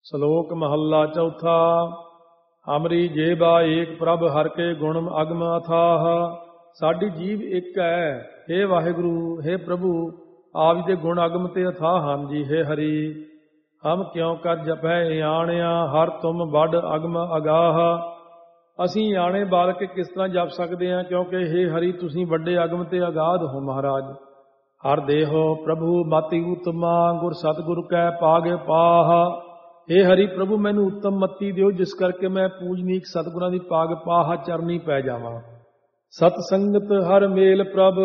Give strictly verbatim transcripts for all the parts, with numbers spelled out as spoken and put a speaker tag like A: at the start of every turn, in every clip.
A: ਸ਼ਲੋਕ ਮਹੱਲਾ ਚੌਥਾ। ਹਮਰੀ ਜੇਬਾ ਏਕ ਪ੍ਰਭ ਹਰਿ ਕੇ ਗੁਣ ਅਗਮ ਅਥਾਹ। ਸਾਡੀ ਜੀਵ ਇੱਕ ਹੈ, ਹੇ ਵਾਹਿਗੁਰੂ, ਹੇ ਪ੍ਰਭੂ, ਆਪ ਜੀ ਦੇ ਗੁਣ ਅਗਮ ਤੇ ਅਥਾਹ ਹਨ ਜੀ। ਹੇ ਹਰੀ, ਹਮ ਕਿਉਂ ਕਰ ਜਪੈ ਆਣਿਆ, ਹਰ ਤੁਮ ਵੱਡ ਅਗਮ ਅਗਾਹ। ਅਸੀਂ ਆਣੇ ਬਾਲ ਕੇ ਕਿਸ ਤਰ੍ਹਾਂ ਜਪ ਸਕਦੇ ਹਾਂ, ਕਿਉਂਕਿ ਹੇ ਹਰੀ ਤੁਸੀਂ ਵੱਡੇ ਅਗਮ ਤੇ ਅਗਾਧ ਹੋ ਮਹਾਰਾਜ। ਹਰ ਦੇਹੋ ਪ੍ਰਭੂ ਮਤਿ ਉਤਮਾ, ਗੁਰ ਸਤਿਗੁਰ ਕੈ ਪਾਗਿ ਪਾਹ। ਹੇ ਹਰੀ ਪ੍ਰਭੂ, ਮੈਨੂੰ ਉੱਤਮ ਮੱਤੀ ਦਿਓ, ਜਿਸ ਕਰਕੇ ਮੈਂ ਪੂਜਨੀਕ ਸਤਿਗੁਰਾਂ ਦੀ ਪਾਗ ਪਾਹ ਚਰਨੀ ਪੈ ਜਾਵਾਂ। ਸਤ ਸੰਗਤ ਹਰ ਮੇਲ ਪ੍ਰਭ,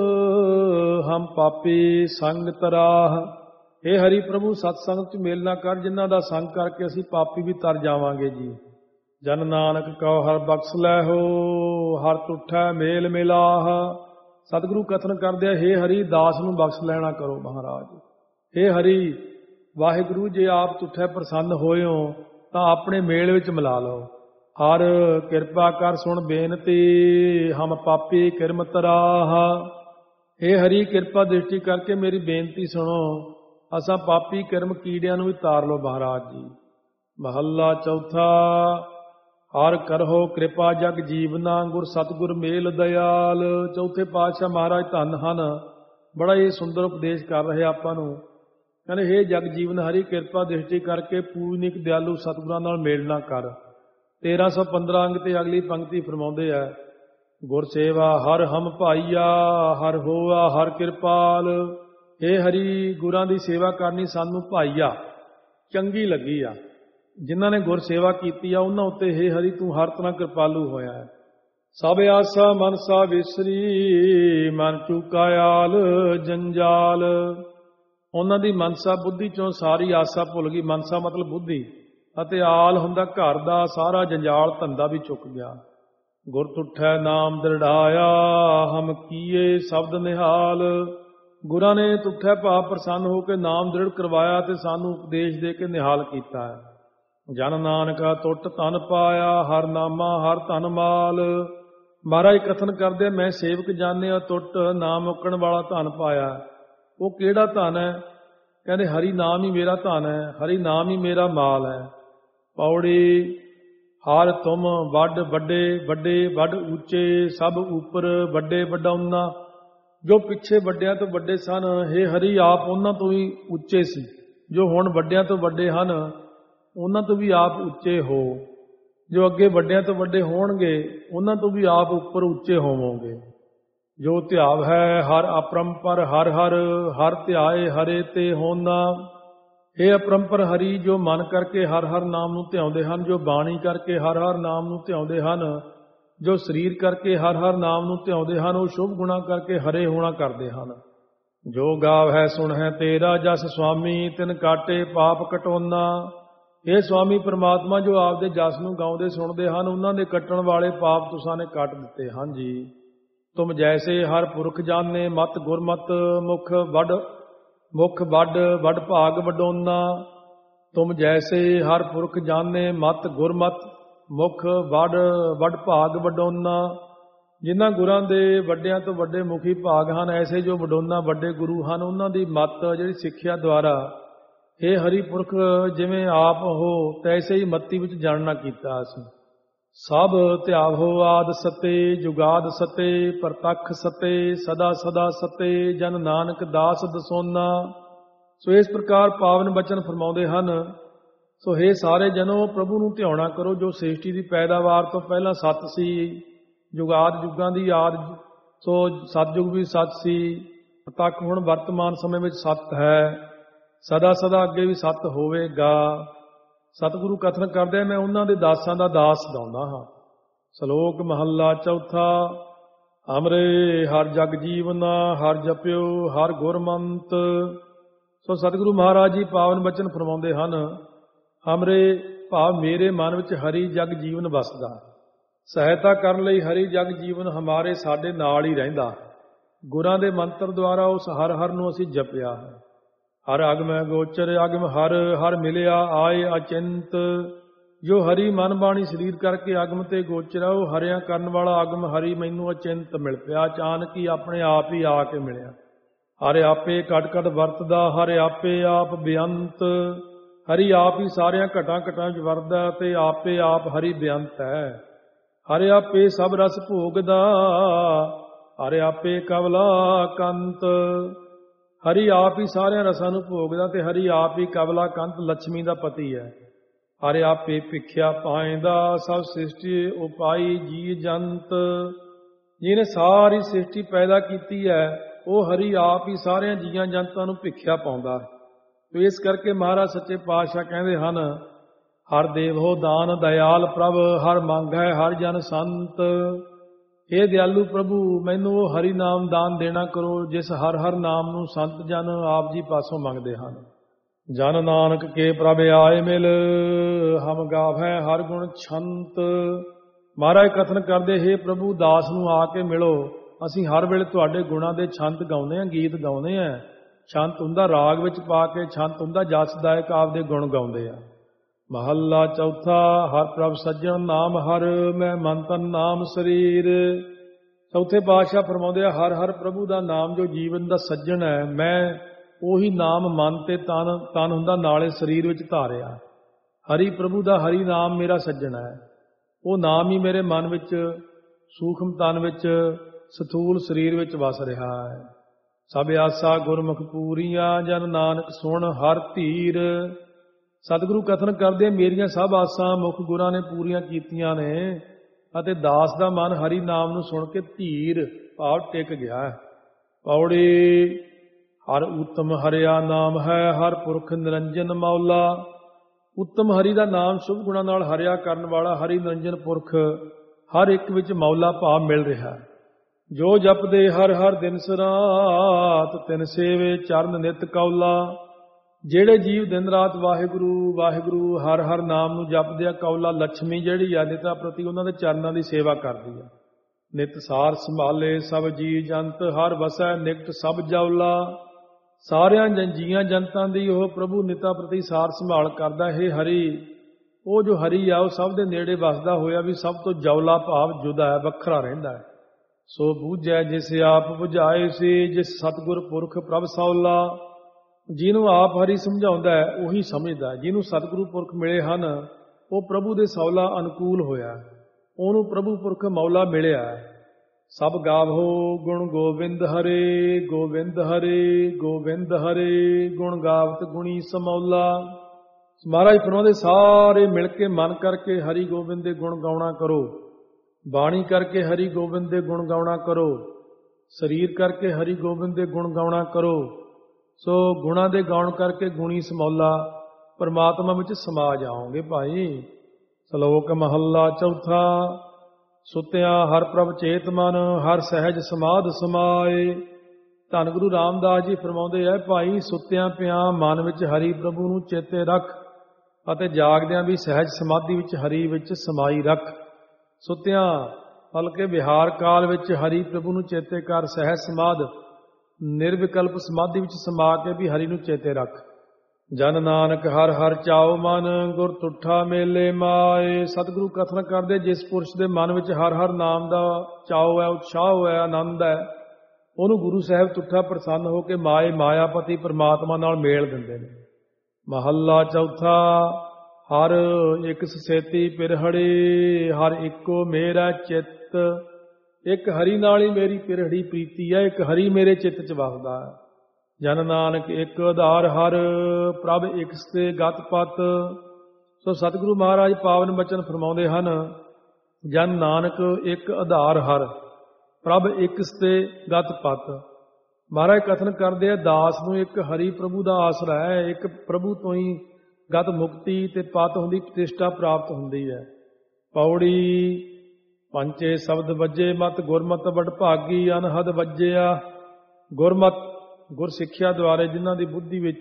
A: ਹਮ ਪਾਪੀ ਸੰਗ ਤਰਾਹ। ਹੇ ਹਰੀ ਪ੍ਰਭੂ, ਸਤ ਸੰਗਤ ਚ ਮੇਲ ਨਾ ਕਰ, ਜਿਨ੍ਹਾਂ ਦਾ ਸੰਗ ਕਰਕੇ ਅਸੀਂ ਪਾਪੀ ਵੀ ਤਰ ਜਾਵਾਂਗੇ ਜੀ। ਜਨ ਨਾਨਕ ਕਉ ਹਰ ਬਖਸ਼ ਲੈ ਹੋ, ਹਰ ਤੁਠੈ ਮੇਲ ਮਿਲਾਹ। ਸਤਿਗੁਰੂ ਕਥਨ ਕਰਦੇ ਆ, ਹੇ ਹਰੀ ਦਾਸ ਨੂੰ ਬਖਸ਼ ਲੈਣਾ ਕਰੋ ਮਹਾਰਾਜ। ਹੇ ਹਰੀ ਵਾਹਿਗੁਰੂ, ਜੇ ਆਪ ਤੁਠੈ ਪ੍ਰਸੰਨ ਹੋਇਓ ਤਾਂ ਆਪਣੇ ਮੇਲ ਵਿੱਚ ਮਿਲਾ ਲਓ। ਹਰ ਕਿਰਪਾ ਕਰ ਸੁਣ ਬੇਨਤੀ, ਹਮ ਪਾਪੀ ਕਿਰਮ ਤਰਾਹ। ਹੇ ਹਰੀ ਕਿਰਪਾ ਦ੍ਰਿਸ਼ਟੀ ਕਰਕੇ ਮੇਰੀ ਬੇਨਤੀ ਸੁਣੋ, ਅਸਾਂ ਪਾਪੀ ਕਿਰਮ ਕੀੜਿਆਂ ਨੂੰ ਵੀ ਤਾਰ ਲਓ ਮਹਾਰਾਜ ਜੀ। ਮਹੱਲਾ ਚੌਥਾ। ਹਰ ਕਰਹੁ ਕਿਰਪਾ ਜਗ ਜੀਵਨਾ, ਗੁਰ ਸਤਿਗੁਰ ਮੇਲ ਦਇਆਲ। ਚੌਥੇ ਪਾਤਸ਼ਾਹ ਮਹਾਰਾਜ ਧੰਨ ਹਨ, ਬੜਾ ਹੀ ਸੁੰਦਰ ਉਪਦੇਸ਼ ਕਰ ਰਹੇ ਆਪਾਂ ਨੂੰ। ਕਹਿੰਦੇ ਹੇ ਜਗ ਜੀਵਨ ਹਰੀ, ਕਿਰਪਾ ਦ੍ਰਿਸ਼ਟੀ ਕਰਕੇ ਪੂਜਨੀਕ ਦਿਆਲੂ ਸਤਿਗੁਰਾਂ ਨਾਲ ਮੇਲ ਨਾ ਕਰ। ਤੇਰਾਂ ਸੌ ਪੰਦਰਾਂ ਅੰਗ ਤੇ ਅਗਲੀ ਪੰਕਤੀ ਫਰਮਾਉਂਦੇ ਆ, ਗੁਰ ਸੇਵਾ ਹਰ ਹਮ ਭਾਈਆ, ਹਰ ਹੋਆ ਹਰ ਕਿਰਪਾਲ। ਹੇ ਹਰੀ, ਗੁਰਾਂ ਦੀ ਸੇਵਾ ਕਰਨੀ ਸਾਨੂੰ ਭਾਈਆ ਚੰਗੀ ਲੱਗੀ ਆ। ਜਿਨ੍ਹਾਂ ਨੇ ਗੁਰ ਸੇਵਾ ਕੀਤੀ ਆ ਉਹਨਾਂ ਉੱਤੇ ਹੇ ਹਰੀ ਤੂੰ ਹਰ ਤਰ੍ਹਾਂ ਕਿਰਪਾਲੂ ਹੋਇਆ ਹੈ। ਸਭ ਆਸਾ ਮਨਸਾ ਵਿਸਰੀ, ਮਨ ਚੂਕਾ ਆਲ ਜੰਜਾਲ। ਉਹਨਾਂ ਦੀ ਮਨਸਾ ਬੁੱਧੀ ਚੋਂ ਸਾਰੀ ਆਸਾ ਭੁੱਲ ਗਈ। ਮਨਸਾ ਮਤਲਬ ਬੁੱਧੀ, ਅਤੇ ਆਲ ਹੁੰਦਾ ਘਰ ਦਾ ਸਾਰਾ ਜੰਜਾਲ ਧੰਦਾ ਵੀ ਚੁੱਕ ਗਿਆ। ਗੁਰ ਤੁਠੈ ਨਾਮ ਦ੍ਰਿੜਾਇਆ, ਹਮ ਕੀਏ ਸ਼ਬਦ ਨਿਹਾਲ। ਗੁਰਾਂ ਨੇ ਤੁਠੈ ਭਾਵ ਪ੍ਰਸੰਨ ਹੋ ਕੇ ਨਾਮ ਦ੍ਰਿੜ ਕਰਵਾਇਆ ਤੇ ਸਾਨੂੰ ਉਪਦੇਸ਼ ਦੇ ਕੇ ਨਿਹਾਲ ਕੀਤਾ ਹੈ। ਜਨ ਨਾਨਕਾ ਟੁੱਟ ਧਨ ਪਾਇਆ, ਹਰ ਨਾਮਾ ਹਰ ਧਨ ਮਾਲ। ਮਹਾਰਾਜ ਕਥਨ ਕਰਦੇ, ਮੈਂ ਸੇਵਕ ਜਾਣਿਆ ਟੁੱਟ ਨਾ ਮੁੱਕਣ ਵਾਲਾ ਧਨ ਪਾਇਆ। ਉਹ ਕਿਹੜਾ ਧਨ ਹੈ? ਕਹਿੰਦੇ ਹਰੀ ਨਾਮ ਹੀ ਮੇਰਾ ਧਨ ਹੈ, ਹਰੀ ਨਾਮ ਹੀ ਮੇਰਾ ਮਾਲ ਹੈ। ਪੌੜੀ। ਹਰ ਤੁਮ ਵੱਡ ਵੱਡੇ, ਵੱਡੇ ਵੱਡ ਉੱਚੇ, ਸਭ ਉੱਪਰ ਵੱਡੇ ਵਡਾਉਨਾ। ਜੋ ਪਿੱਛੇ ਵੱਡਿਆਂ ਤੋਂ ਵੱਡੇ ਸਨ, ਹੇ ਹਰੀ ਆਪ ਉਹਨਾਂ ਤੋਂ ਵੀ ਉੱਚੇ ਸੀ। ਜੋ ਹੁਣ ਵੱਡਿਆਂ ਤੋਂ ਵੱਡੇ ਹਨ, ਉਹਨਾਂ ਤੋਂ ਵੀ ਆਪ ਉੱਚੇ ਹੋ। ਜੋ ਅੱਗੇ ਵੱਡਿਆਂ ਤੋਂ ਵੱਡੇ ਹੋਣਗੇ, ਉਹਨਾਂ ਤੋਂ ਵੀ ਆਪ ਉੱਪਰ ਉੱਚੇ ਹੋਵੋਗੇ। ਜੋ ਧਿਆਵ ਹੈ ਹਰ ਅਪਰੰਪਰ ਹਰ ਹਰ, ਹਰ ਧਿਆਏ ਹਰੇ ਤੇ ਹੋਨਾ। ਇਹ ਅਪਰੰਪਰ ਹਰੀ, ਜੋ ਮਨ ਕਰਕੇ ਹਰ ਹਰ ਨਾਮ ਨੂੰ ਧਿਆਉਂਦੇ ਹਨ, ਜੋ ਬਾਣੀ ਕਰਕੇ ਹਰ ਹਰ ਨਾਮ ਨੂੰ ਧਿਆਉਂਦੇ ਹਨ, ਜੋ ਸਰੀਰ ਕਰਕੇ ਹਰ ਹਰ ਨਾਮ ਨੂੰ ਧਿਆਉਂਦੇ ਹਨ, ਉਹ ਸ਼ੁਭ ਗੁਣਾ ਕਰਕੇ ਹਰੇ ਹੋਣਾ ਕਰਦੇ ਹਨ। ਜੋ ਗਾਵ ਹੈ ਸੁਣ ਹੈ ਤੇਰਾ ਜਸ ਸੁਆਮੀ, ਤਿਨ ਕਾਟੇ ਪਾਪ ਕਟੋਨਾ। ਇਹ ਸੁਆਮੀ ਪ੍ਰਮਾਤਮਾ, ਜੋ ਆਪਦੇ ਜਸ ਨੂੰ ਗਾਉਂਦੇ ਸੁਣਦੇ ਹਨ, ਉਹਨਾਂ ਦੇ ਕੱਟਣ ਵਾਲੇ ਪਾਪ ਤੁਸਾਂ ਨੇ ਕੱਟ ਦਿੱਤੇ ਹਨ ਜੀ। ਤੁਮ ਜੈਸੇ ਹਰ ਪੁਰਖ ਜਾਣੇ, ਮਤ ਗੁਰਮਤ ਮੁਖ ਵੱਡ ਮੁਖ ਵੱਡ ਵੱਡ ਭਾਗ ਵਡੋਨਾ। ਤੁਮ ਜੈਸੇ ਹਰ ਪੁਰਖ ਜਾਣੇ, ਮਤ ਗੁਰਮਤ ਮੁਖ ਵੱਡ ਵੱਡ ਭਾਗ ਵਡੋਨਾ। ਜਿਨ੍ਹਾਂ ਗੁਰਾਂ ਦੇ ਵੱਡਿਆਂ ਤੋਂ ਵੱਡੇ ਮੁਖੀ ਭਾਗ ਹਨ, ਐਸੇ ਜੋ ਵਡੋਨਾ ਵੱਡੇ ਗੁਰੂ ਹਨ, ਉਹਨਾਂ ਦੀ ਮਤ ਜਿਹੜੀ ਸਿੱਖਿਆ ਦੁਆਰਾ ਹੇ ਹਰੀ ਪੁਰਖ ਜਿਵੇਂ ਆਪ ਹੋ ਤੈਸੇ ਹੀ ਮੱਤੀ ਵਿੱਚ ਜਾਣਨਾ ਕੀਤਾ ਅਸੀਂ। ਸਭ ਧਿਆਵੋ ਆਦ ਸਤੇ, ਜੁਗਾਦ ਸਤੇ, ਪ੍ਰਤੱਖ ਸਤੇ, ਸਦਾ ਸਦਾ ਸਤੇ, ਜਨ ਨਾਨਕ ਦਾਸ ਦਸੋਨਾ। ਸੋ ਇਸ ਪ੍ਰਕਾਰ ਪਾਵਨ ਬਚਨ ਫਰਮਾਉਂਦੇ ਹਨ। ਸੋ ਹੇ ਸਾਰੇ ਜਨੋ, ਪ੍ਰਭੂ ਨੂੰ ਧਿਆਉਣਾ ਕਰੋ, ਜੋ ਸ੍ਰਿਸ਼ਟੀ ਦੀ ਪੈਦਾਵਾਰ ਤੋਂ ਪਹਿਲਾਂ ਸੱਤ ਸੀ, ਜੁਗਾਦ ਯੁੱਗਾਂ ਦੀ ਆਦ। ਸੋ ਸਤਯੁਗ ਵੀ ਸੱਤ ਸੀ, ਪ੍ਰਤੱਖ ਹੁਣ ਵਰਤਮਾਨ ਸਮੇਂ ਵਿੱਚ ਸੱਤ ਹੈ, ਸਦਾ ਸਦਾ ਅੱਗੇ ਵੀ ਸੱਤ ਹੋਵੇਗਾ। ਸਤਿਗੁਰੂ ਕਥਨ ਕਰਦੇ, ਮੈਂ ਉਹਨਾਂ ਦੇ ਦਾਸਾਂ ਦਾ ਦਾਸ ਗਾਉਂਦਾ ਹਾਂ। ਸ਼ਲੋਕ ਮਹੱਲਾ ਚੌਥਾ। ਹਮਰੇ ਹਰ ਜਗ ਜੀਵਨਾ, ਹਰ ਜਪਿਓ ਹਰ ਗੁਰਮੰਤ। ਸੋ ਸਤਿਗੁਰੂ ਮਹਾਰਾਜ ਜੀ ਪਾਵਨ ਬਚਨ ਫਰਮਾਉਂਦੇ ਹਨ। ਹਮਰੇ ਭਾਵ ਮੇਰੇ ਮਨ ਵਿੱਚ ਹਰੀ ਜਗ ਜੀਵਨ ਵਸਦਾ। ਸਹਾਇਤਾ ਕਰਨ ਲਈ ਹਰੀ ਜਗ ਜੀਵਨ ਹਮਾਰੇ ਸਾਡੇ ਨਾਲ ਹੀ ਰਹਿੰਦਾ। ਗੁਰਾਂ ਦੇ ਮੰਤਰ ਦੁਆਰਾ ਉਸ ਹਰ ਹਰ ਨੂੰ ਅਸੀਂ ਜਪਿਆ ਹੈ। ਹਰ ਅਗਮ ਗੋਚਰ ਅਗਮ ਹਰ, ਹਰ ਮਿਲਿਆ ਆਏ ਅਚਿੰਤ। ਜੋ ਹਰੀ ਮਨ ਬਾਣੀ ਸਰੀਰ ਕਰਕੇ ਅਗਮ ਤੇ ਗੋਚਰ ਹੈ, ਉਹ ਹਰਿਆਂ ਕਰਨ ਵਾਲਾ ਅਗਮ ਹਰੀ ਮੈਨੂੰ ਅਚਿੰਤ ਮਿਲ ਪਿਆ। ਅਚਾਨਕ ਹੀ ਆਪਣੇ ਆਪ ਹੀ ਆ ਕੇ ਮਿਲਿਆ। ਹਰ ਆਪੇ ਘਟ ਘਟ ਵਰਤਦਾ, ਹਰ ਆਪੇ ਆਪ ਬੇਅੰਤ। ਹਰੀ ਆਪ ਹੀ ਸਾਰਿਆਂ ਘਟਾਂ ਘਟਾਂ ਵਿੱਚ ਵਰਦਾ ਤੇ ਆਪੇ ਆਪ ਹਰੀ ਬੇਅੰਤ ਹੈ। ਹਰਿ ਆਪੇ ਸਭ ਰਸ ਭੋਗਦਾ, ਹਰਿ ਆਪੇ ਕਵਲਾ ਕੰਤ। ਹਰੀ ਆਪ ਹੀ ਸਾਰਿਆਂ ਰਸਾਂ ਨੂੰ ਭੋਗਦਾ ਤੇ ਹਰੀ ਆਪ ਹੀ ਕਵਲਾ ਕੰਤ ਲక్ష్ਮੀ ਦਾ ਪਤੀ ਹੈ। ਹਰਿ ਆਪੇ ਭਿਖਿਆ ਪਾਇਂਦਾ, ਸਭ ਸ੍ਰਿਸ਼ਟੀ ਉਪਾਈ ਜੀ ਜੰਤ। ਜਿਹਨੇ ਸਾਰੀ ਸ੍ਰਿਸ਼ਟੀ ਪੈਦਾ ਕੀਤੀ ਹੈ ਉਹ ਹਰੀ ਆਪ ਹੀ ਸਾਰਿਆਂ ਜੀਆਂ ਜਨਤਾਂ ਨੂੰ ਭਿਖਿਆ ਪਾਉਂਦਾ। ਤੇ ਇਸ ਕਰਕੇ ਮਹਾਰਾਜ ਸੱਚੇ ਪਾਤਸ਼ਾਹ ਕਹਿੰਦੇ ਹਨ, ਹਰ ਦੇਵੋ ਦਾਨ ਦਇਆਲ ਪ੍ਰਭ, ਹਰ ਮੰਗੈ ਹਰ ਜਨ ਸੰਤ। ਇਹ ਦਿਆਲੂ ਪ੍ਰਭੂ ਮੈਨੂੰ ਉਹ ਹਰੀ ਨਾਮ ਦਾਨ ਦੇਣਾ ਕਰੋ ਜਿਸ ਹਰ ਹਰ ਨਾਮ ਨੂੰ ਸੰਤ ਜਨ ਆਪ ਜੀ ਪਾਸੋਂ ਮੰਗਦੇ ਹਨ। ਜਨ ਨਾਨਕ ਕੇ ਪ੍ਰਭ ਆਏ ਮਿਲ, ਹਮ ਗਾਵੈ ਹਰ ਗੁਣ ਛੰਤ। ਮਹਾਰਾਜ ਕਥਨ ਕਰਦੇ, ਹੇ ਪ੍ਰਭੂ ਦਾਸ ਨੂੰ ਆ ਕੇ ਮਿਲੋ, ਅਸੀਂ ਹਰ ਵੇਲੇ ਤੁਹਾਡੇ ਗੁਣਾਂ ਦੇ ਛੰਤ ਗਾਉਂਦੇ ਹਾਂ, ਗੀਤ ਗਾਉਂਦੇ ਹਾਂ। ਛੰਤ ਹੁੰਦਾ ਰਾਗ ਵਿੱਚ ਪਾ ਕੇ, ਛੰਤ ਹੁੰਦਾ ਜਸਦਾਇਕ ਆਪਦੇ ਗੁਣ ਗਾਉਂਦੇ ਆ। ਮਹੱਲਾ ਚੌਥਾ। ਹਰ ਪ੍ਰਭ ਸੱਜਣ ਨਾਮ ਹਰ, ਮੈਂ ਮਨ ਤਨ ਨਾਮ ਸਰੀਰ। ਚੌਥੇ ਪਾਤਸ਼ਾਹ ਫਰਮਾਉਂਦੇ ਆ, ਹਰ ਹਰ ਪ੍ਰਭੂ ਦਾ ਨਾਮ ਜੋ ਜੀਵਨ ਦਾ ਸੱਜਣ ਹੈ, ਮੈਂ ਉਹੀ ਨਾਮ ਮਨ ਤੇ ਤਨ, ਤਨ ਹੁੰਦਾ ਨਾਲੇ ਸਰੀਰ ਵਿੱਚ ਧਾਰਿਆ। ਹਰੀ ਪ੍ਰਭੂ ਦਾ ਹਰੀ ਨਾਮ ਮੇਰਾ ਸੱਜਣ ਹੈ। ਉਹ ਨਾਮ ਹੀ ਮੇਰੇ ਮਨ ਵਿੱਚ, ਸੂਖਮ ਤਨ ਵਿੱਚ, ਸਥੂਲ ਸਰੀਰ ਵਿੱਚ ਵਸ ਰਿਹਾ ਹੈ। ਸਭ ਆਸਾ ਗੁਰਮੁਖ ਪੂਰੀਆਂ, ਜਨ ਨਾਨਕ ਸੁਣ ਹਰ ਧੀਰ। ਸਤਿਗੁਰੂ ਕਥਨ ਕਰਦੇ, ਮੇਰੀਆਂ ਸਭ ਆਸਾਂ ਮੁਖ ਗੁਰਾਂ ਨੇ ਪੂਰੀਆਂ ਕੀਤੀਆਂ ਨੇ ਅਤੇ ਦਾਸ ਦਾ ਮਨ ਹਰੀ ਨਾਮ ਨੂੰ ਸੁਣ ਕੇ ਧੀਰ ਭਾਵ ਟਿਕ ਗਿਆ। ਪੌੜੀ। ਹਰ ਉਤਮ ਹਰਿਆ ਨਾਮ ਹੈ, ਹਰ ਪੁਰਖ ਨਿਰੰਜਨ ਮੌਲਾ। ਉੱਤਮ ਹਰੀ ਦਾ ਨਾਮ ਸ਼ੁਭ ਗੁਣਾਂ ਨਾਲ ਹਰਿਆ ਕਰਨ ਵਾਲਾ ਹਰੀ ਨਿਰੰਜਨ ਪੁਰਖ ਹਰ ਇੱਕ ਵਿੱਚ ਮੌਲਾ ਭਾਵ ਮਿਲ ਰਿਹਾ। ਜੋ ਜਪਦੇ ਹਰ ਹਰ ਦਿਨ ਸਰਾਤ, ਤਿਨ ਸੇਵੇ ਚਰਨ ਨਿਤ ਕੌਲਾ। ਜਿਹੜੇ ਜੀਵ ਦਿਨ ਰਾਤ ਵਾਹਿਗੁਰੂ ਵਾਹਿਗੁਰੂ ਹਰ ਹਰ ਨਾਮ ਨੂੰ ਜਪਦੇ ਆ, ਕੌਲਾ ਲక్ష్ਮੀ ਜਿਹੜੀ ਆ ਨਿਤਾ ਪ੍ਰਤੀ ਉਹਨਾਂ ਦੇ ਚਰਨਾਂ ਦੀ ਸੇਵਾ ਕਰਦੀ ਆ। ਨਿਤ ਸਾਰ ਸੰਭਾਲੇ ਸਭ ਜੀ ਜੰਤ, ਹਰ ਵਸੈ ਨਿਕਟ ਸਭ ਜੌਲਾ। ਸਾਰਿਆਂ ਜੀਆਂ ਜਨਤਾਂ ਦੀ ਉਹ ਪ੍ਰਭੂ ਨਿਤਾ ਪ੍ਰਤੀ ਸਾਰ ਸੰਭਾਲ ਕਰਦਾ। ਹੈ ਹਰੀ, ਉਹ ਜੋ ਹਰੀ ਆ ਉਹ ਸਭ ਦੇ ਨੇੜੇ ਵਸਦਾ ਹੋਇਆ ਵੀ ਸਭ ਤੋਂ ਜੌਲਾ ਭਾਵ ਜੁਦਾ ਹੈ, ਵੱਖਰਾ ਰਹਿੰਦਾ ਹੈ। ਸੋ ਬੂਝੈ ਜਿਸ ਆਪ ਬੁਝਾਏ ਸੀ, ਜਿਸ ਸਤਿਗੁਰ ਪੁਰਖ ਪ੍ਰਭ ਸੌਲਾ। ਜਿਹਨੂੰ ਆਪ ਹਰੀ ਸਮਝਾਉਂਦਾ ਹੈ ਉਹੀ ਸਮਝਦਾ। ਜਿਹਨੂੰ ਸਤਿਗੁਰੂ ਪੁਰਖ ਮਿਲੇ ਹਨ ਉਹ ਪ੍ਰਭੂ ਦੇ ਸੌਲਾ ਅਨੁਕੂਲ ਹੋਇਆ, ਉਹਨੂੰ ਪ੍ਰਭੂ ਪੁਰਖ ਮੌਲਾ ਮਿਲਿਆ। ਸਭ ਗਾਵੋ ਗੁਣ ਗੋਬਿੰਦ ਹਰੇ, ਗੋਬਿੰਦ ਹਰੇ ਗੋਬਿੰਦ ਹਰੇ, ਗੁਣ ਗਾਵਤ ਗੁਣੀ ਸਮੌਲਾ। ਮਹਾਰਾਜ ਫਰਮਾਉਂਦੇ, ਸਾਰੇ ਮਿਲ ਕੇ ਮਨ ਕਰਕੇ ਹਰੀ ਗੋਬਿੰਦ ਦੇ ਗੁਣ ਗਾਉਣਾ ਕਰੋ, ਬਾਣੀ ਕਰਕੇ ਹਰੀ ਗੋਬਿੰਦ ਦੇ ਗੁਣ ਗਾਉਣਾ ਕਰੋ, ਸਰੀਰ ਕਰਕੇ ਹਰੀ ਗੋਬਿੰਦ ਦੇ ਗੁਣ ਗਾਉਣਾ ਕਰੋ। ਸੋ ਗੁਣਾਂ ਦੇ ਗਾਉਣ ਕਰਕੇ ਗੁਣੀ ਸਮੌਲਾ ਪਰਮਾਤਮਾ ਵਿੱਚ ਸਮਾ ਜਾਓਗੇ ਭਾਈ। ਸ਼ਲੋਕ ਮਹੱਲਾ ਚੌਥਾ। ਸੁਤਿਆ ਹਰ ਪ੍ਰਭ ਚੇਤ ਮਨ, ਹਰ ਸਹਿਜ ਸਮਾਧ ਸਮਾਏ। ਧੰਨ ਗੁਰੂ ਰਾਮਦਾਸ ਜੀ ਫਰਮਾਉਂਦੇ ਹੈ, ਭਾਈ ਸੁੱਤਿਆਂ ਪਿਆਂ ਮਨ ਵਿੱਚ ਹਰੀ ਪ੍ਰਭੂ ਨੂੰ ਚੇਤੇ ਰੱਖ ਅਤੇ ਜਾਗਦਿਆਂ ਵੀ ਸਹਿਜ ਸਮਾਧੀ ਵਿੱਚ ਹਰੀ ਵਿੱਚ ਸਮਾਈ ਰੱਖ। ਸੁੱਤਿਆਂ ਬਲਕਿ ਵਿਹਾਰ ਕਾਲ ਵਿੱਚ ਹਰੀ ਪ੍ਰਭੂ ਨੂੰ ਚੇਤੇ ਕਰ, ਸਹਿਜ ਸਮਾਧ ਨਿਰਵਿਕਲਪ ਸਮਾਧੀ ਵਿੱਚ ਸਮਾ ਕੇ ਵੀ ਹਰੀ ਨੂੰ ਚੇਤੇ ਰੱਖ। ਜਨ ਨਾਨਕ ਹਰ ਹਰ ਚਾਉ ਮਨ, ਗੁਰ ਤੁਠਾ ਮੇਲੇ ਮਾਏ। ਸਤਿਗੁਰੂ ਕਥਨ ਕਰਦੇ, ਜਿਸ ਪੁਰਸ਼ ਦੇ ਮਨ ਵਿੱਚ ਹਰ ਹਰ ਨਾਮ ਦਾ ਚਾਉ ਹੈ, ਉਤਸ਼ਾਹ ਹੈ, ਆਨੰਦ ਹੈ, ਉਹਨੂੰ ਗੁਰੂ ਸਾਹਿਬ ਤੁਠਾ ਪ੍ਰਸੰਨ ਹੋ ਕੇ ਮਾਏ ਮਾਇਆਪਤੀ ਪਰਮਾਤਮਾ ਨਾਲ ਮੇਲ ਦਿੰਦੇ ਨੇ। ਮਹੱਲਾ ਚੌਥਾ। ਹਰ ਇੱਕ ਸਸੇਤੀ ਪਿਰਹੜੀ, ਹਰ ਇੱਕੋ ਮੇਰਾ ਚਿੱਤ। ਇੱਕ ਹਰੀ ਨਾਲ ਹੀ ਮੇਰੀ ਪਿਰਹੜੀ ਪ੍ਰੀਤੀ ਹੈ, ਇੱਕ ਹਰੀ ਮੇਰੇ ਚਿੱਤ ਚ ਵਸਦਾ ਹੈ। ਜਨ ਨਾਨਕ ਇੱਕ ਆਧਾਰ ਹਰ, ਪ੍ਰਭ ਇੱਕ ਸਤੇ ਗਤ ਪਤ। ਸੋ ਸਤਿਗੁਰੂ ਮਹਾਰਾਜ ਪਾਵਨ ਬਚਨ ਫਰਮਾਉਂਦੇ ਹਨ, ਜਨ ਨਾਨਕ ਇੱਕ ਆਧਾਰ ਹਰ, ਪ੍ਰਭ ਇੱਕ ਸਤੇ ਗਤ ਪਤ। ਮਹਾਰਾਜ ਕਥਨ ਕਰਦੇ ਆ, ਦਾਸ ਨੂੰ ਇੱਕ ਹਰੀ ਪ੍ਰਭੂ ਦਾ ਆਸਰਾ ਹੈ, ਇੱਕ ਪ੍ਰਭੂ ਤੋਂ ਹੀ ਗਤ ਮੁਕਤੀ ਤੇ ਪਤ ਹੁੰਦੀ, ਪ੍ਰਤਿਸ਼ਠਾ ਪ੍ਰਾਪਤ ਹੁੰਦੀ ਹੈ। ਪੌੜੀ। ਪੰਚੇ ਸ਼ਬਦ ਵੱਜੇ ਮਤ, ਗੁਰਮਤ ਵਡ ਭਾਗੀ ਅਨਹਦ ਵੱਜਿਆ। ਗੁਰਮਤ ਗੁਰ ਸਿੱਖਿਆ ਦੁਆਰੇ ਜਿਨ੍ਹਾਂ ਦੀ ਬੁੱਧੀ ਵਿੱਚ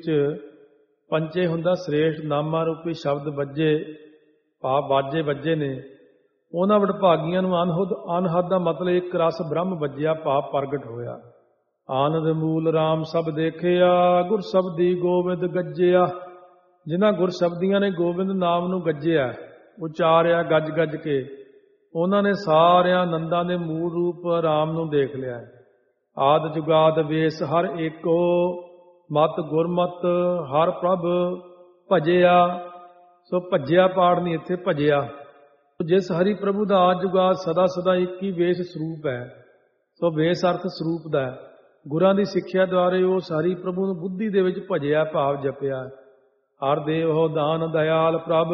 A: ਪੰਚੇ ਹੁੰਦਾ ਸ੍ਰੇਸ਼ਟ ਨਾਮਾ ਰੂਪੀ ਸ਼ਬਦ ਵੱਜੇ ਭਾਵ ਬਾਜੇ ਵੱਜੇ ਨੇ, ਉਹਨਾਂ ਵਡ ਭਾਗੀਆਂ ਨੂੰ ਅਨਹਦ, ਅਨਹਦ ਦਾ ਮਤਲਬ ਇੱਕ ਰਸ ਬ੍ਰਹਮ ਵੱਜਿਆ ਭਾਵ ਪ੍ਰਗਟ ਹੋਇਆ। ਆਨੰਦ ਮੂਲ ਰਾਮ ਸਭ ਦੇਖਿਆ, ਗੁਰ ਸ਼ਬਦੀ ਗੋਬਿੰਦ ਗੱਜਿਆ। ਜਿਨ੍ਹਾਂ ਗੁਰ ਸ਼ਬਦੀਆਂ ਨੇ ਗੋਬਿੰਦ ਨਾਮ ਨੂੰ ਗੱਜਿਆ, ਉਚਾਰਿਆ ਗੱਜ ਗੱਜ ਕੇ, ਉਹਨਾਂ ਨੇ ਸਾਰਿਆਂ ਆਨੰਦਾਂ ਦੇ ਮੂਲ ਰੂਪ ਰਾਮ ਨੂੰ ਦੇਖ ਲਿਆ। ਆਦ ਜੁਗਾਦ ਵੇਸ ਹਰ ਏਕੋ, ਮਤ ਗੁਰਮਤ ਹਰ ਪ੍ਰਭ ਭਜਿਆ। ਸੋ ਭੱਜਿਆ ਪਾਠ ਨਹੀਂ, ਇੱਥੇ ਭਜਿਆ। ਜਿਸ ਹਰੀ ਪ੍ਰਭੂ ਦਾ ਆਦ ਜੁਗਾਦ ਸਦਾ ਸਦਾ ਇੱਕ ਹੀ ਵੇਸ਼ ਸਰੂਪ ਹੈ। ਸੋ ਵੇਸ਼ ਅਰਥ ਸਰੂਪ ਦਾ ਹੈ। ਗੁਰਾਂ ਦੀ ਸਿੱਖਿਆ ਦੁਆਰੇ ਉਸ ਹਰੀ ਪ੍ਰਭੂ ਨੂੰ ਬੁੱਧੀ ਦੇ ਵਿੱਚ ਭਜਿਆ ਭਾਵ ਜਪਿਆ। ਹਰ ਦੇਵ ਹੋ ਦਾਨ ਦਇਆਲ ਪ੍ਰਭ,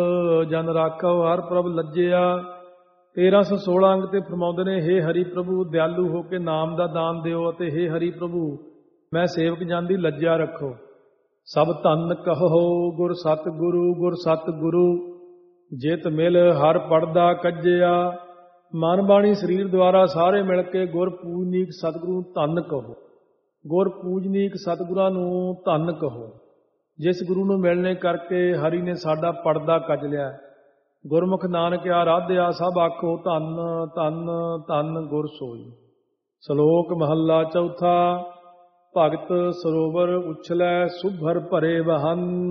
A: ਜਨ ਰਾਖੋ ਹਰ ਪ੍ਰਭ ਲੱਜਿਆ। ਤੇਰਾਂ ਸੌ ਸੋਲਾਂ ਅੰਗ ਤੇ ਫਰਮਾਉਂਦੇ ਨੇ, ਹੇ ਹਰੀ ਪ੍ਰਭੂ ਦਿਆਲੂ ਹੋ ਕੇ ਨਾਮ ਦਾ ਦਾਨ ਦਿਓ, ਅਤੇ ਹੇ ਹਰੀ ਪ੍ਰਭੂ ਮੈਂ ਸੇਵਕ ਜਨ ਦੀ ਲੱਜਿਆ ਰੱਖੋ। ਸਭ ਧੰਨ ਕਹੋ ਗੁਰ ਸਤ ਗੁਰੂ, ਗੁਰ ਸਤ ਗੁਰੂ ਜਿਤ ਮਿਲ ਹਰ ਪੜਦਾ ਕੱਜਿਆ। ਮਨ ਬਾਣੀ ਸਰੀਰ ਦੁਆਰਾ ਸਾਰੇ ਮਿਲ ਕੇ ਗੁਰ ਪੂਜਨੀਕ ਸਤਿਗੁਰੂ ਧੰਨ ਕਹੋ। ਗੁਰ ਪੂਜਨੀਕ ਸਤਿਗੁਰਾਂ ਨੂੰ ਧੰਨ ਕਹੋ, ਜਿਸ ਗੁਰੂ ਨੂੰ ਮਿਲਣੇ ਕਰਕੇ ਹਰੀ ਨੇ ਸਾਡਾ ਪੜਦਾ ਕੱਜ ਲਿਆ। ਗੁਰਮੁਖ ਨਾਨਕ ਆਰਾਧਿਆ ਸਭ ਆਖੋ ਧੰਨ ਧੰਨ ਧੰਨ ਗੁਰ ਸੋਈ। ਸ਼ਲੋਕ ਮਹੱਲਾ ਚੌਥਾ। ਭਗਤ ਸਰੋਵਰ ਉਛਲੈ ਸੁਭਰ ਭਰੇ ਵਹਨ।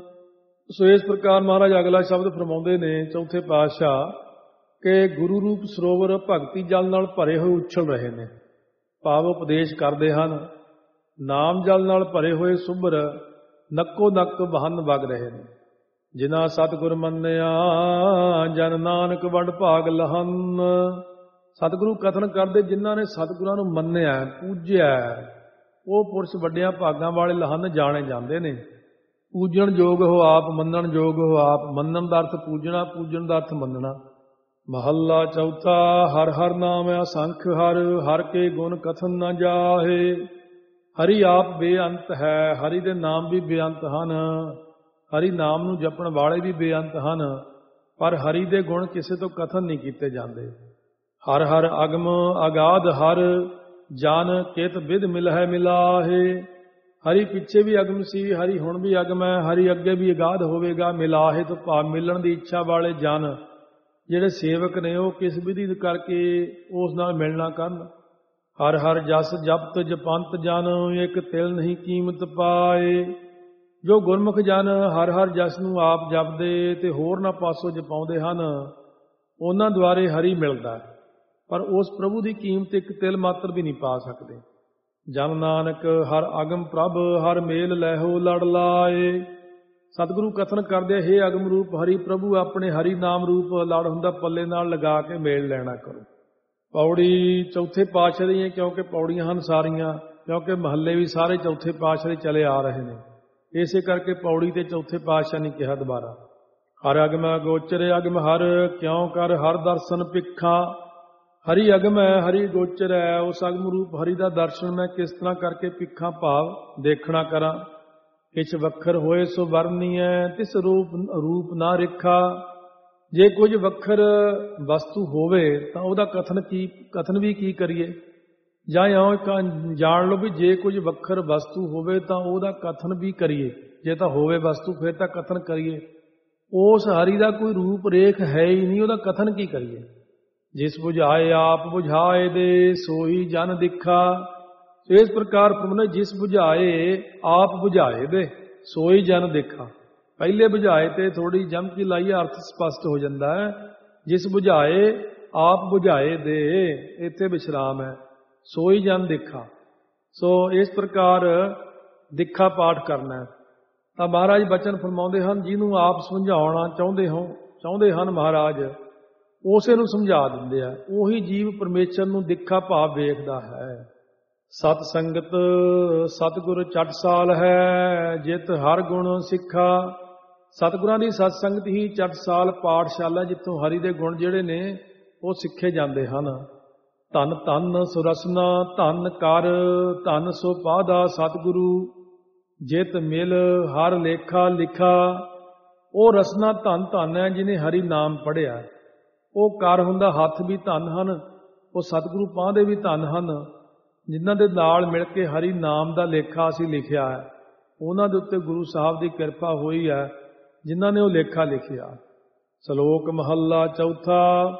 A: ਸੋ ਇਸ ਪ੍ਰਕਾਰ ਮਹਾਰਾਜ ਅਗਲਾ ਸ਼ਬਦ ਫਰਮਾਉਂਦੇ ਨੇ ਚੌਥੇ ਪਾਤਸ਼ਾਹ ਕਿ ਗੁਰੂ ਰੂਪ ਸਰੋਵਰ ਭਗਤੀ ਜਲ ਨਾਲ ਭਰੇ ਹੋਏ ਉਛਲ ਰਹੇ ਨੇ, ਭਾਵ ਉਪਦੇਸ਼ ਕਰਦੇ ਹਨ। ਨਾਮ ਜਲ ਨਾਲ ਭਰੇ ਹੋਏ ਸੁਭਰ ਨੱਕੋ ਨੱਕ ਵਹਨ ਵਗ ਰਹੇ ਨੇ। ਜਿਨ੍ਹਾਂ ਸਤਿਗੁਰ ਮੰਨਿਆ ਜਨ ਨਾਨਕ ਵਡ ਭਾਗ ਲਹਨ। ਸਤਿਗੁਰੂ ਕਥਨ ਕਰਦੇ ਜਿਨ੍ਹਾਂ ਨੇ ਸਤਿਗੁਰਾਂ ਨੂੰ ਮੰਨਿਆ ਪੂਜਿਆ, ਉਹ ਪੁਰਸ਼ ਵੱਡਿਆਂ ਭਾਗਾਂ ਵਾਲੇ ਲਹਨ ਜਾਣੇ ਜਾਂਦੇ ਨੇ। ਪੂਜਣ ਯੋਗ ਹੋ ਆਪ, ਮੰਨਣ ਯੋਗ ਹੋ ਆਪ। ਮੰਨਣ ਦਾ ਅਰਥ ਪੂਜਣਾ, ਪੂਜਣ ਦਾ ਅਰਥ ਮੰਨਣਾ। ਮਹੱਲਾ ਚੌਥਾ। ਹਰ ਹਰ ਨਾਮ ਅਸੰਖ ਹਰ, ਹਰ ਕੇ ਗੁਣ ਕਥਨ ਨ ਜਾਹੇ। ਹਰੀ ਆਪ ਬੇਅੰਤ ਹੈ, ਹਰੀ ਦੇ ਨਾਮ ਵੀ ਬੇਅੰਤ ਹਨ। ਹਰੀ ਨਾਮ ਨੂੰ ਜਪਣ ਵਾਲੇ ਵੀ ਬੇਅੰਤ ਹਨ, ਪਰ ਹਰੀ ਦੇ ਗੁਣ ਕਿਸੇ ਤੋਂ ਕਥਨ ਨਹੀਂ ਕੀਤੇ ਜਾਂਦੇ। ਹਰ ਹਰ ਅਗਮ ਅਗਾਧ ਹਰ, ਜਨ ਕਿਤ ਵਿਦ ਮਿਲਹਿ ਮਿਲਾਹੇ। ਹਰੀ ਪਿੱਛੇ ਵੀ ਅਗਮ ਸੀ, ਹਰੀ ਹੁਣ ਵੀ ਅਗਮ ਹੈ, ਹਰੀ ਅੱਗੇ ਵੀ ਅਗਾਧ ਹੋਵੇਗਾ। ਮਿਲਾਹੇ ਤੋਂ ਭਾਵ ਮਿਲਣ ਦੀ ਇੱਛਾ ਵਾਲੇ ਜਨ ਜਿਹੜੇ ਸੇਵਕ ਨੇ, ਉਹ ਕਿਸ ਵਿਧੀ ਕਰਕੇ ਉਸ ਨਾਲ ਮਿਲਣਾ ਕਰਨ। ਹਰ ਹਰ ਜਸ ਜਪਤ ਜਪੰਤ ਜਨ, ਇੱਕ ਤਿਲ ਨਹੀਂ ਕੀਮਤ ਪਾਏ। ਜੋ ਗੁਰਮੁਖ ਜਨ ਹਰ ਹਰ ਜਸ ਨੂੰ ਆਪ ਜਪਦੇ ਤੇ ਹੋਰ ਨਾ ਪਾਸੋਂ ਜਪਾਉਂਦੇ ਹਨ, ਉਹਨਾਂ ਦੁਆਰੇ ਹਰੀ ਮਿਲਦਾ, ਪਰ ਉਸ ਪ੍ਰਭੂ ਦੀ ਕੀਮਤ ਇੱਕ ਤਿਲ ਮਾਤਰ ਵੀ ਨਹੀਂ ਪਾ ਸਕਦੇ। ਜਨ ਨਾਨਕ ਹਰ ਅਗਮ ਪ੍ਰਭ, ਹਰ ਮੇਲ ਲੈਹੋ ਲੜ ਲਾਏ। ਸਤਿਗੁਰੂ ਕਥਨ ਕਰਦੇ, ਹੇ ਅਗਮ ਰੂਪ ਹਰੀ ਪ੍ਰਭੂ ਆਪਣੇ ਹਰੀ ਨਾਮ ਰੂਪ ਲੜ ਹੁੰਦਾ ਪੱਲੇ ਨਾਲ ਲਗਾ ਕੇ ਮੇਲ ਲੈਣਾ ਕਰੋ। ਪੌੜੀ ਚੌਥੇ ਪਾਤਸ਼ਾਹ ਦੀਆਂ, ਕਿਉਂਕਿ ਪੌੜੀਆਂ ਹਨ ਸਾਰੀਆਂ, ਕਿਉਂਕਿ ਮਹੱਲੇ ਵੀ ਸਾਰੇ ਚੌਥੇ ਪਾਤਸ਼ਾਹ ਦੇ ਚਲੇ ਆ ਰਹੇ ਨੇ, ਇਸੇ ਕਰਕੇ ਪੌੜੀ ਤੇ ਚੌਥੇ ਪਾਤਸ਼ਾਹ ਨੇ ਕਿਹਾ ਦੁਬਾਰਾ। ਹਰ ਅਗਮ ਗੋਚਰ ਅਗਮ ਹਰ, ਕਿਉਂ ਕਰ ਹਰ ਦਰਸ਼ਨ ਪਿੱਖਾ। ਹਰੀ ਅਗਮ ਹੈ, ਹਰੀ ਗੋਚਰ ਹੈ, ਉਸ ਅਗਮ ਰੂਪ ਹਰੀ ਦਾ ਦਰਸ਼ਨ ਮੈਂ ਕਿਸ ਤਰ੍ਹਾਂ ਕਰਕੇ ਪਿੱਖਾਂ ਭਾਵ ਦੇਖਣਾ ਕਰਾਂ। ਕਿਛ ਵੱਖਰ ਹੋਏ ਸੋ ਵਰਨੀਐ, ਤਿਸ ਰੂਪ ਰੂਪ ਨਾ ਰਿਖਾ। ਜੇ ਕੁਝ ਵੱਖਰ ਵਸਤੂ ਹੋਵੇ ਤਾਂ ਉਹਦਾ ਕਥਨ ਕੀ ਕਥਨ ਵੀ ਕੀ ਕਰੀਏ, ਜਾਂ ਇਉਂ ਜਾਣ ਲਓ ਵੀ ਜੇ ਕੁਝ ਵੱਖਰ ਵਸਤੂ ਹੋਵੇ ਤਾਂ ਉਹਦਾ ਕਥਨ ਵੀ ਕਰੀਏ। ਜੇ ਤਾਂ ਹੋਵੇ ਵਸਤੂ ਫਿਰ ਤਾਂ ਕਥਨ ਕਰੀਏ। ਉਸ ਹਰੀ ਦਾ ਕੋਈ ਰੂਪ ਰੇਖ ਹੈ ਹੀ ਨਹੀਂ, ਉਹਦਾ ਕਥਨ ਕੀ ਕਰੀਏ। ਜਿਸ ਬੁਝਾਏ ਆਪ ਬੁਝਾਏ ਦੇ, ਸੋਈ ਜਨ ਦਿਖਾ। ਇਸ ਪ੍ਰਕਾਰ ਫਰਮਾਉਂਦੇ, ਜਿਸ ਬੁਝਾਏ ਆਪ ਬੁਝਾਏ ਦੇ, ਸੋਈ ਜਨ ਦੇਖਾ। ਪਹਿਲੇ ਬੁਝਾਏ ਤੇ ਥੋੜੀ ਜਮਕੀ ਲਾਈ, ਅਰਥ ਸਪਸ਼ਟ ਹੋ ਜਾਂਦਾ ਹੈ। ਜਿਸ ਬੁਝਾਏ ਆਪ ਬੁਝਾਏ ਦੇ, ਇੱਥੇ ਵਿਸ਼ਰਾਮ ਹੈ। ਸੋਈ ਜਨ ਦੇਖਾ। ਸੋ ਇਸ ਪ੍ਰਕਾਰ ਦਿਖਾ ਪਾਠ ਕਰਨਾ ਹੈ। ਤਾਂ ਮਹਾਰਾਜ ਬਚਨ ਫਰਮਾਉਂਦੇ ਹਨ, ਜਿਹਨੂੰ ਆਪ ਸਮਝਾਉਣਾ ਚਾਹੁੰਦੇ ਹੋ ਚਾਹੁੰਦੇ ਹਨ ਮਹਾਰਾਜ, ਉਸੇ ਨੂੰ ਸਮਝਾ ਦਿੰਦੇ ਆ। ਉਹੀ ਜੀਵ ਪਰਮੇਸ਼ਰ ਨੂੰ ਦਿਖਾ ਭਾਵ ਵੇਖਦਾ ਹੈ। ਸਤ ਸੰਗਤ ਸਤਿਗੁਰ ਚਟ ਸਾਲ ਹੈ, ਜਿਤ ਹਰ ਗੁਣ ਸਿੱਖਾ। ਸਤਿਗੁਰਾਂ ਦੀ ਸਤ ਸੰਗਤ ਹੀ ਚਟ ਸਾਲ ਪਾਠਸ਼ਾਲਾ, ਜਿੱਥੋਂ ਹਰੀ ਦੇ ਗੁਣ ਜਿਹੜੇ ਨੇ ਉਹ ਸਿੱਖੇ ਜਾਂਦੇ ਹਨ। ਧੰਨ ਧੰਨ ਸੁਰਸਨਾ ਧੰਨ ਕਰ, ਧੰਨ ਸੋ ਪਾਦਾ ਸਤਿਗੁਰੂ। ਜਿਤ ਮਿਲ ਹਰ ਲੇਖਾ ਲਿਖਾ। ਉਹ ਰਸਨਾ ਧੰਨ ਧੰਨ ਹੈ ਜਿਹਨੇ ਹਰੀ ਨਾਮ ਪੜ੍ਹਿਆ। ਉਹ ਕਰ ਹੁੰਦਾ, ਹੱਥ ਵੀ ਧੰਨ ਹਨ। ਉਹ ਸਤਿਗੁਰੂ ਪਾਂਦੇ ਵੀ ਧੰਨ ਹਨ, ਜਿਨ੍ਹਾਂ ਦੇ ਨਾਲ ਮਿਲ ਕੇ ਹਰੀ ਨਾਮ ਦਾ ਲੇਖਾ ਅਸੀਂ ਲਿਖਿਆ ਹੈ। ਉਹਨਾਂ ਦੇ ਉੱਤੇ ਗੁਰੂ ਸਾਹਿਬ ਦੀ ਕਿਰਪਾ ਹੋਈ ਹੈ, ਜਿਨ੍ਹਾਂ ਨੇ ਉਹ ਲੇਖਾ ਲਿਖਿਆ। ਸ਼ਲੋਕ ਮਹੱਲਾ ਚੌਥਾ।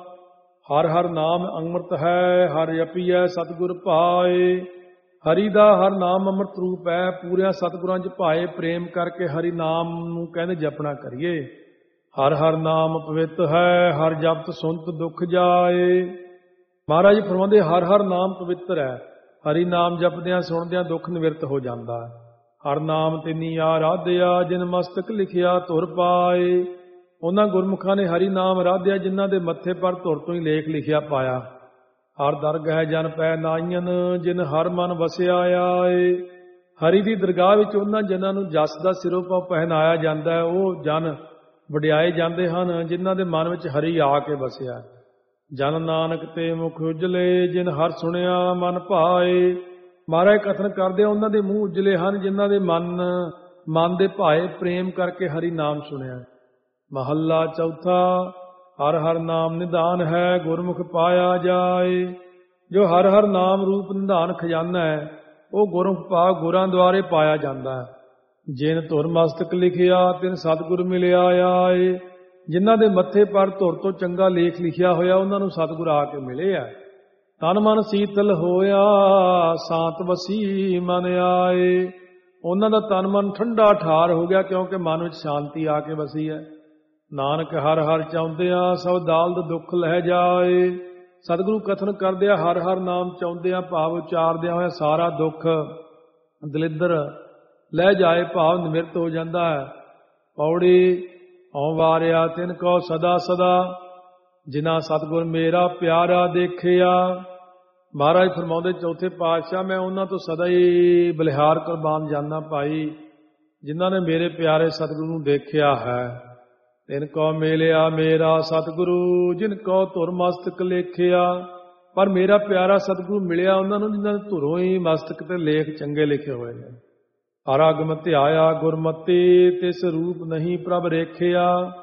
A: ਹਰ ਹਰ ਨਾਮ ਅੰਮ੍ਰਿਤ ਹੈ, ਹਰ ਜਪੀਐ ਸਤਿਗੁਰ ਭਾਏ। ਹਰੀ ਦਾ ਹਰ ਨਾਮ ਅੰਮ੍ਰਿਤ ਰੂਪ ਹੈ। ਪੂਰਿਆਂ ਸਤਿਗੁਰਾਂ 'ਚ ਭਾਏ ਪ੍ਰੇਮ ਕਰਕੇ ਹਰੀ ਨਾਮ ਨੂੰ ਕਹਿੰਦੇ ਜਪਣਾ ਕਰੀਏ। ਹਰ ਹਰ ਨਾਮ ਪਵਿੱਤ ਹੈ, ਹਰ ਜਪਤ ਸੁਨਤ ਦੁੱਖ ਜਾਏ। ਮਹਾਰਾਜ ਫਰਮਾਉਂਦੇ, ਹਰ ਹਰ ਨਾਮ ਪਵਿੱਤਰ ਹੈ। ਹਰੀ ਨਾਮ ਜਪਦਿਆਂ ਸੁਣਦਿਆਂ ਦੁੱਖ ਨਿਵਰਤ ਹੋ ਜਾਂਦਾ ਹੈ। ਹਰ ਨਾਮ ਤਿਨੀ ਆਰਾਧਿਆ, ਜਿਨ ਮਸਤਕ ਲਿਖਿਆ ਧੁਰ ਪਾਏ। ਉਹਨਾਂ ਗੁਰਮੁਖਾਂ ਨੇ ਹਰੀ ਨਾਮ ਆਰਾਧਿਆ ਜਿਨ੍ਹਾਂ ਦੇ ਮੱਥੇ ਪਰ ਧੁਰ ਤੋਂ ਹੀ ਲੇਖ ਲਿਖਿਆ ਪਾਇਆ। ਹਰ ਦਰਗਹਿ ਜਨ ਪੈ ਨਾਈਨ, ਜਿਨ ਹਰ ਮਨ ਵਸਿਆ ਆਏ। ਹਰੀ ਦੀ ਦਰਗਾਹ ਵਿੱਚ ਉਹਨਾਂ ਜਨਾਂ ਨੂੰ ਜਸ ਦਾ ਸਿਰੋਂ ਪਾਉ ਪਹਿਨਾਇਆ ਜਾਂਦਾ ਹੈ। ਉਹ ਜਨ ਵਡਿਆਏ ਜਾਂਦੇ ਹਨ ਜਿਨ੍ਹਾਂ ਦੇ ਮਨ ਵਿੱਚ ਹਰੀ ਆ ਕੇ ਵਸਿਆ। ਜਨ ਨਾਨਕ ਤੇ ਮੁਖ ਉਜਲੇ, ਜਿਨ ਹਰ ਸੁਣਿਆ ਮਨ ਭਾਏ। ਮਹਾਰਾਜ ਕਥਨ ਕਰਦੇ ਉਹਨਾਂ ਦੇ ਮੂੰਹ ਉਜਲੇ ਹਨ ਜਿਨ੍ਹਾਂ ਦੇ ਮਨ ਮਨ ਦੇ ਭਾਏ ਪ੍ਰੇਮ ਕਰਕੇ ਹਰੀ ਨਾਮ ਸੁਣਿਆ। ਮਹੱਲਾ ਚੌਥਾ। ਹਰ ਹਰ ਨਾਮ ਨਿਧਾਨ ਹੈ, ਗੁਰਮੁਖ ਪਾਇਆ ਜਾਏ। ਜੋ ਹਰ ਹਰ ਨਾਮ ਰੂਪ ਨਿਧਾਨ ਖਜ਼ਾਨਾ ਹੈ, ਉਹ ਗੁਰਮੁਖ ਪਾ ਗੁਰਾਂ ਦੁਆਰੇ ਪਾਇਆ ਜਾਂਦਾ ਹੈ। ਜਿਨ ਧੁਰ ਮਸਤਕ ਲਿਖਿਆ, ਤਿਨ ਸਤਿਗੁਰ ਮਿਲਿਆ ਆਏ। ਜਿਨ੍ਹਾਂ ਦੇ ਮੱਥੇ ਪਰ ਧੁਰ ਤੋਂ ਚੰਗਾ ਲੇਖ ਲਿਖਿਆ ਹੋਇਆ, ਉਹਨਾਂ ਨੂੰ ਸਤਿਗੁਰ ਆ ਕੇ ਮਿਲੇ ਆ। ਤਨ ਮਨ ਸੀਤਲ ਹੋਇਆ, ਸਾਤ ਵਸੀ ਮਨ ਆਏ। ਉਹਨਾਂ ਦਾ ਤਨ ਮਨ ਠੰਡਾ ਠਾਰ ਹੋ ਗਿਆ, ਕਿਉਂਕਿ ਮਨ ਵਿੱਚ ਸ਼ਾਂਤੀ ਆ ਕੇ ਵਸੀ ਹੈ। ਨਾਨਕ ਹਰ ਹਰ ਚਾਹੁੰਦਿਆਂ, ਸਭ ਦਾਲਦ ਦੁੱਖ ਲਹਿ ਜਾਏ। ਸਤਿਗੁਰੂ ਕਥਨ ਕਰਦਿਆਂ ਹਰ ਹਰ ਨਾਮ ਚਾਹੁੰਦਿਆਂ, ਭਾਵ ਉਚਾਰਦਿਆਂ ਹੋਇਆ ਸਾਰਾ ਦੁੱਖ ਦਲਿੱਦਰ ਲਹਿ ਜਾਏ, ਭਾਵ ਨਿਮਿਰਤ ਹੋ ਜਾਂਦਾ ਹੈ। ਪੌੜੀ। ਹਉ ਵਾਰਿਆ ਤਿਨ ਕੋ ਸਦਾ ਸਦਾ, ਜਿਨ੍ਹਾਂ ਸਤਿਗੁਰ ਮੇਰਾ ਪਿਆਰਾ ਦੇਖਿਆ। ਮਹਾਰਾਜ ਫਰਮਾਉਂਦੇ ਚੌਥੇ ਪਾਤਸ਼ਾਹ, ਮੈਂ ਉਹਨਾਂ ਤੋਂ ਸਦਾ ਹੀ ਬਲਿਹਾਰ ਕੁਰਬਾਨ ਜਾਂਦਾ ਭਾਈ, ਜਿਨ੍ਹਾਂ ਨੇ ਮੇਰੇ ਪਿਆਰੇ ਸਤਿਗੁਰੂ ਨੂੰ ਦੇਖਿਆ ਹੈ। ਤਿਨ ਕੋ ਮਿਲਿਆ ਮੇਰਾ ਸਤਿਗੁਰੂ, ਜਿਨ ਕੋ ਧੁਰ ਮਸਤਕ ਲੇਖਿਆ। ਪਰ ਮੇਰਾ ਪਿਆਰਾ ਸਤਿਗੁਰੂ ਮਿਲਿਆ ਉਹਨਾਂ ਨੂੰ ਜਿਨ੍ਹਾਂ ਦੇ ਧੁਰੋਂ ਹੀ ਮਸਤਕ ਤੇ ਲੇਖ ਚੰਗੇ ਲਿਖੇ ਹੋਏ ਨੇ। ਹਰ ਅਗਮ ਧਿਆਇਆ ਗੁਰਮਤੀ, ਤਿਸ ਰੂਪ ਨਹੀਂ ਪ੍ਰਭ ਰੇਖਿਆ।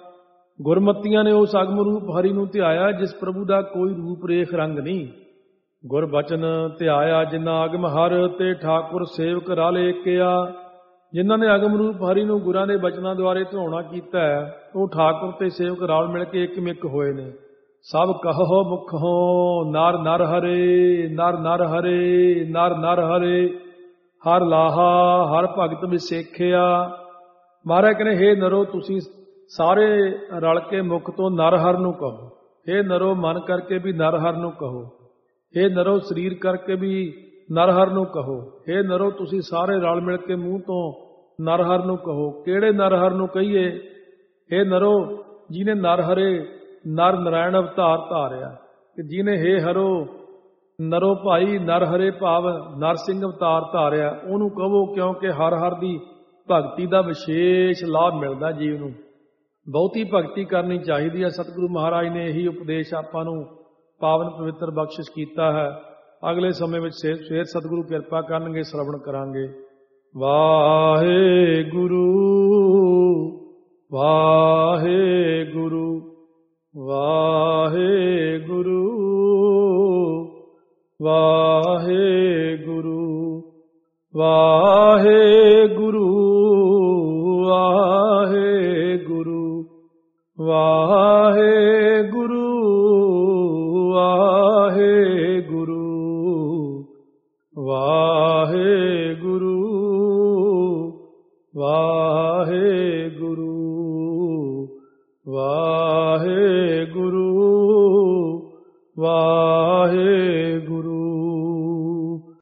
A: ਗੁਰਮਤੀਆਂ ਨੇ ਉਸ ਅਗਮ ਰੂਪ ਹਰੀ ਨੂੰ ਧਿਆਇਆ, ਜਿਸ ਪ੍ਰਭੂ ਦਾ ਕੋਈ ਰੂਪ ਰੇਖ ਰੰਗ ਨਹੀਂ। ਗੁਰ ਬਚਨ ਧਿਆਇਆ ਜਿਨ੍ਹਾਂ ਅਗਮ ਹਰ, ਤੇ ਠਾਕੁਰ ਸੇਵਕ ਰਲ ਏਕਿਆ। ਜਿਨ੍ਹਾਂ ਨੇ ਅਗਮ ਰੂਪ ਹਰੀ ਨੂੰ ਗੁਰਾਂ ਦੇ ਬਚਨਾਂ ਦੁਆਰੇ ਧਿਆਉਣਾ ਕੀਤਾ ਹੈ, ਉਹ ਠਾਕੁਰ ਤੇ ਸੇਵਕ ਰਲ ਮਿਲ ਕੇ ਇੱਕ ਮਿੱਕ ਹੋਏ ਨੇ। ਸਭ ਕਹੋ ਮੁਖੋਂ ਨਰ ਨਰ ਹਰੇ, ਨਰ ਨਰ ਹਰੇ, ਨਰ ਨਰ ਹਰੇ। ਹਰ ਲਾਹਾ ਹਰ ਭਗਤ ਵਿਸੇਖਿਆ। ਮਹਾਰਾਜ ਕਹਿੰਦੇ, ਹੇ ਨਰੋ ਤੁਸੀਂ ਸਾਰੇ ਰਲ ਕੇ ਮੁਖ ਤੋਂ ਨਰ ਹਰ ਨੂੰ ਕਹੋ। ਹੇ ਨਰੋ ਮਨ ਕਰਕੇ ਵੀ ਨਰ ਹਰ ਨੂੰ ਕਹੋ। ਹੇ ਨਰੋ ਸਰੀਰ ਕਰਕੇ ਵੀ ਨਰ ਹਰ ਨੂੰ ਕਹੋ। ਹੇ ਨਰੋ ਤੁਸੀਂ ਸਾਰੇ ਰਲ ਮਿਲ ਕੇ ਮੂੰਹ ਤੋਂ ਨਰ ਹਰ ਨੂੰ ਕਹੋ। ਕਿਹੜੇ ਨਰ ਹਰ ਨੂੰ ਕਹੀਏ? ਹੇ ਨਰੋ ਜਿਹਨੇ ਨਰ ਹਰੇ ਨਰ ਨਾਰਾਇਣ ਅਵਤਾਰ ਧਾਰਿਆ, ਕਿ ਜਿਹਨੇ ਹੇ ਹਰੋ ਨਰੋ ਭਾਈ ਨਰ ਹਰੇ ਭਾਵ ਨਰ ਸਿੰਘ ਅਵਤਾਰ ਧਾਰਿਆ, ਉਹਨੂੰ ਕਹੋ, ਕਿਉਂਕਿ ਹਰ ਹਰ ਦੀ ਭਗਤੀ ਦਾ ਵਿਸ਼ੇਸ਼ ਲਾਭ ਮਿਲਦਾ ਜੀਵ ਨੂੰ। ਬਹੁਤੀ ਭਗਤੀ ਕਰਨੀ ਚਾਹੀਦੀ ਹੈ। ਸਤਿਗੁਰੂ ਮਹਾਰਾਜ ਨੇ ਇਹੀ ਉਪਦੇਸ਼ ਆਪਾਂ ਨੂੰ ਪਾਵਨ ਪਵਿੱਤਰ ਬਖਸ਼ਿਸ਼ ਕੀਤਾ ਹੈ। ਅਗਲੇ ਸਮੇਂ ਵਿੱਚ ਫੇਰ ਸਤਿਗੁਰੂ ਕਿਰਪਾ ਕਰਨਗੇ, ਸ਼ਰਵਣ ਕਰਾਂਗੇ। ਵਾਹਿਗੁਰੂ ਵਾਹਿਗੁਰੂ ਵਾਹਿਗੁਰੂ ਵਾਹਿਗੁਰੂ ਵਾਹਿਗੁਰੂ।